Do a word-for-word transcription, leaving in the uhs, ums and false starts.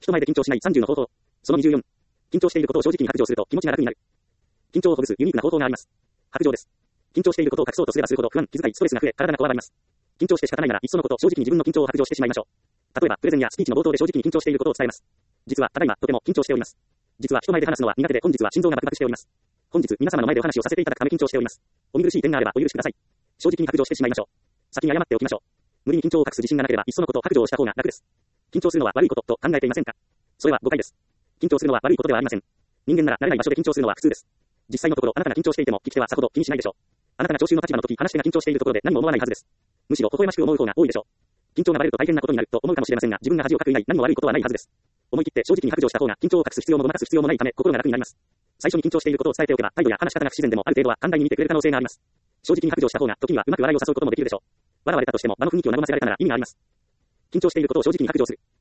人前で緊張しないさんじゅうの方法。そのにじゅうよん。緊張していることを正直に白状すると気持ちが楽になる。緊張をほぐすユニークな方法があります。白状です。緊張していることを隠そうとすればするほど不安、気遣い、ストレスが増え、体がこわばります。緊張して仕方ないなら、いっそのこと、正直に自分の緊張を白状してしまいましょう。例えば、プレゼンやスピーチの冒頭で正直に緊張していることを伝えます。実は、ただいま、とても緊張しております。実は、人前で話すのは苦手で、本日は心臓がバクバクしております。本日、皆様の前でお話をさせていただくため緊張しております。お見苦しい点があればお許しください。正直に白状してしまいましょう。先に謝っておきましょう。無理に緊張を隠す自信がなければ、いっそのこと白状をした方が楽です。緊張するのは悪いことと考えていませんか？それは誤解です。緊張するのは悪いことではありません。人間なら慣れない場所で緊張するのは普通です。実際のところ、あなたが緊張していても、聞き手はさほど気にしないでしょう。あなたが聴衆の立場の時、話し手が緊張しているところで何も思わないはずです。むしろ微笑ましく思う方が多いでしょう。緊張がバレると大変なことになると思うかもしれませんが、自分が恥をかく以外何も悪いことはないはずです。思い切って正直に白状した方が緊張を隠す必要もごまかす必要もないため、心が楽になります。最初に緊張していることを伝えておけば、態度や話し方が不自然でもある程度は寛大に見てくれる可能性があります。正直に白状した方が、時にはうまく笑いを誘うこともできるでしょう。笑われたとしても場の雰囲気を和ませられたなら意味があります。緊張していることを正直に白状する。